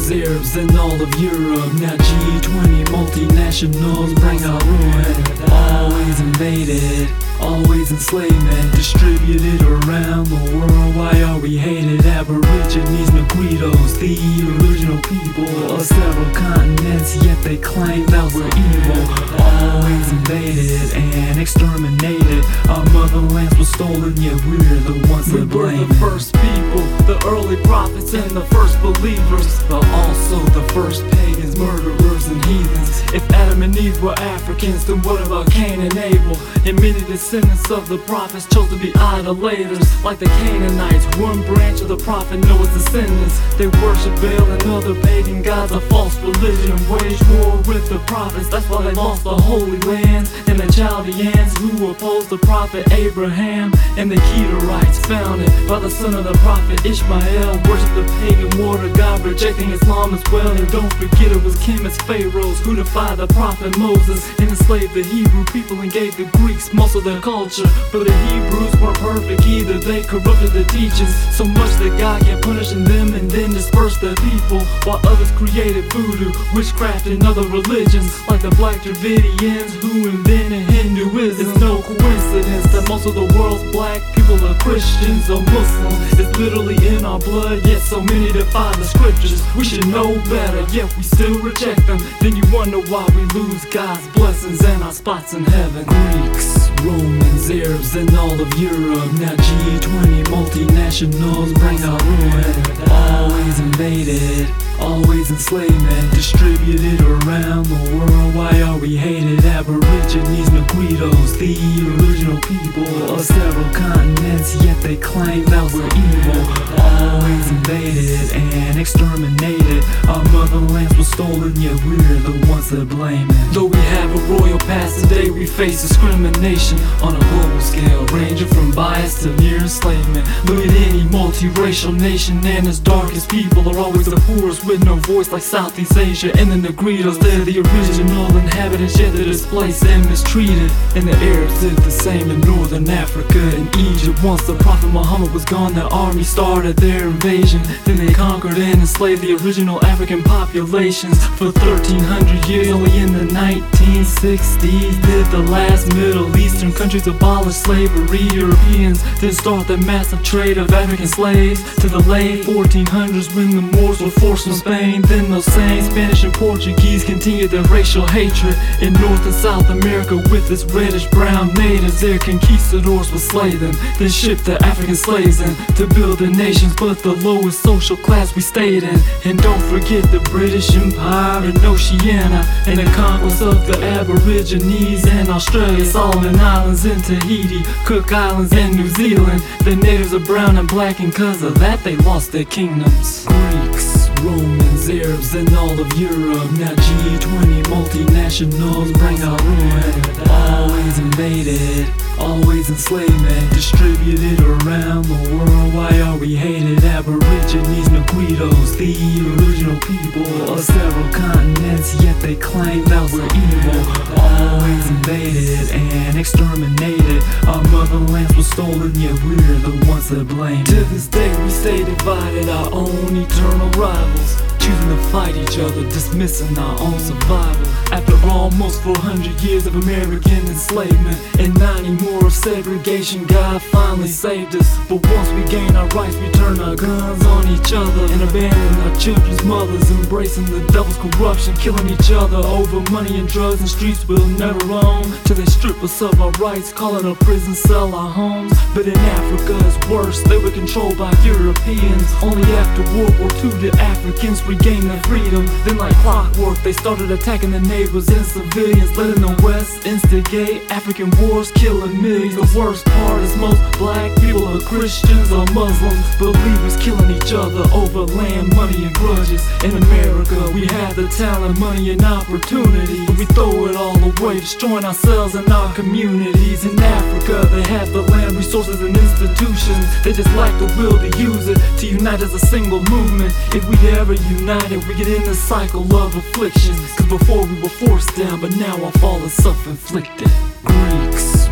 Romans, Arabs, and all of Europe. Now G20 multinationals bring our ruin. Always invaded, always enslavement, distributed around the world. Why are we hated? Aborigines, Negritos, the original people of several continents, yet they claim that we're evil. Always invaded and exterminated. Our motherlands were stolen, yet we're the ones that blame. We're the first people, the early prophets and the first believers, but also the first pagans, murderers and heathens. If Adam and Eve were Africans, then what about Cain and Abel? And many descendants of the prophets chose to be idolaters, like the Canaanites, one branch of the prophet Noah's descendants. They worship Baal and other pagan gods, a false religion, waged war with the prophets. That's why they lost the Holy Lands. And the Chaldeans who opposed the prophet Abraham, and the Kedarites, founded by the son of the prophet Ishmael, worship the pagan water god, rejecting Islam as well. And don't forget it was Chemists, pharaohs who defied the prophet Moses and enslaved the Hebrew people and gave the Greeks most of their culture. But the Hebrews weren't perfect either, they corrupted the teachings so much that God kept punishing them and then dispersed the people, while others created voodoo, witchcraft, and other religions, like the Black Dravidians who invented Hinduism. It's no coincidence that most of the world's black people are Christians or Muslims. It's literally in our blood, yet so many defy the scriptures. We should know better, yet we still reject them. Then you wonder why we lose God's blessings and our spots in heaven. Greeks, Romans, Arabs, and all of Europe. Now G20 multinationals bring our ruin. Always invaded, always enslavement, distributed around the world. Why are we hated? Aborigines, Negritos, the original people of several continents, yet they claim that we're evil. Always invaded and exterminated. Our motherlands were stolen, yet we're the ones that blame it. Though we have a royal past, today we face discrimination on a global scale, ranging from bias to near enslavement. Look at any multiracial nation, and its darkest people are always the poorest with no voice, like Southeast Asia and the Negritos. They're the original inhabitants, yet they're displaced and mistreated. And the Arabs did the same in Northern Africa and Egypt. Once the Prophet Muhammad was gone, the army started their invasion. Then they conquered and enslaved the original African populations for 1300 years. Only in the 1960s did the last Middle Eastern countries abolish slavery. Europeans then start the massive trade of African slaves to the late 1400s when the Moors were forced from Spain. Then those same Spanish and Portuguese continued their racial hatred in North and South America with its reddish-brown natives. Their conquistadors would slay them, then ship the African slaves in to build the nations, but the lowest social class we stayed in. And don't forget the British Empire in Oceania, and the conquest of the Aborigines in Australia, Solomon Islands and Tahiti, Cook Islands and New Zealand. The natives are brown and black, and cause of that they lost their kingdoms. Greeks, Romans, Arabs, and all of Europe. Now G20 multinationals bring our ruin. Always invaded, always enslavement, distributed around the world. Why are we hated? Aborigines, Negritos, the original people of several continents, yet they claim that we're evil. Always invaded and exterminated. Our motherlands were stolen, yet we're the ones that blame it. To this day we stay divided, our own eternal rivals, choosing to fight each other, dismissing our own survival. After almost 400 years of American enslavement and 90 more of segregation, God finally saved us. But once we gain our rights, we turn our guns on each other and abandon our children's mothers, embracing the devil's corruption, killing each other over money and drugs and streets we'll never own, till they strip us of our rights, calling a prison cell our homes. But in Africa it's worse, they were controlled by Europeans. Only after World War II did Africans regain their freedom. Then like clockwork they started attacking the neighbors and civilians, letting the West instigate African wars, killing millions. The worst part is most black people are Christians or Muslims, believers killing each other over land, money, and grudges. In America we have the talent, money, and opportunity, but we throw it all away, destroying ourselves and our communities. In Africa they have the land, resources, and institutions. They just lack the will to use it, to unite as a single movement. If we ever united, we get in the cycle of afflictions. Cause before we were forced down, but now our fall is self-inflicted. Greeks,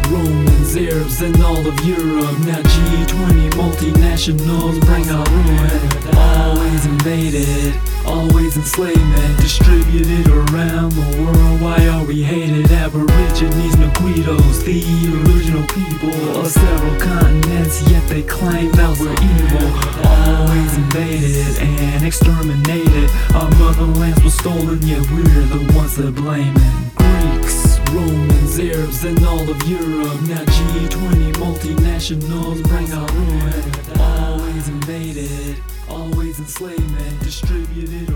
Romans, Arabs, and all of Europe. Now G20 multinationals bring our ruin. Always invaded, always enslavement, distributed around the world. Why are we hated? Aborigines, Neguitos, the original people of several continents, yet they claim that we're evil. Always invaded and exterminated. Our motherlands was stolen, yet we're the ones that blame it. Greeks, Romans, Arabs, and all of Europe. Now G20 multinationals bring our ruin. Always invaded, always enslavement, distributed